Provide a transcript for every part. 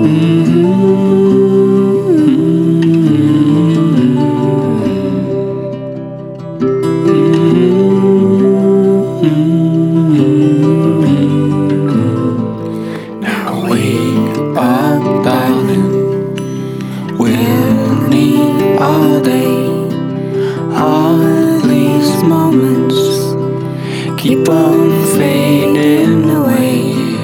Now wake up, darling. We'll need all day. All these moments keep on fading away.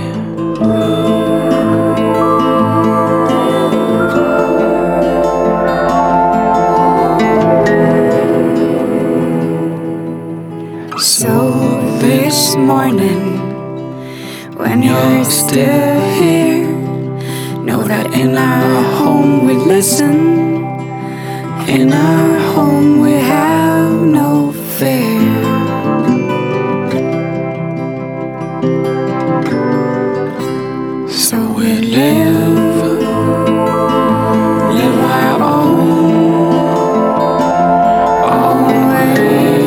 So this morning, when you're still here, know that in our home we listen. In our home we have no fear. So we live our own way.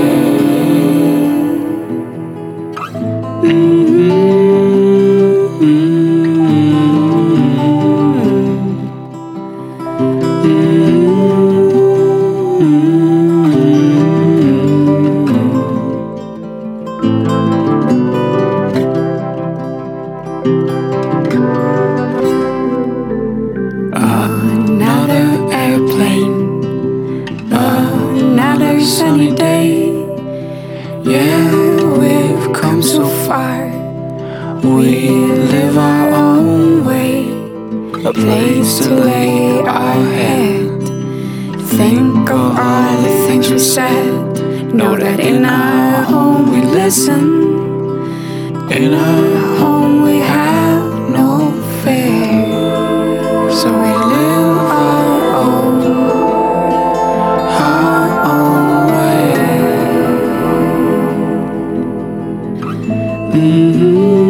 Another airplane, another sunny day. Yeah, we've come so far. We live our own way, a place to lay our head. Think of all the things we said. Know that in our home we listen. In our home we have no fear. So we live our own way.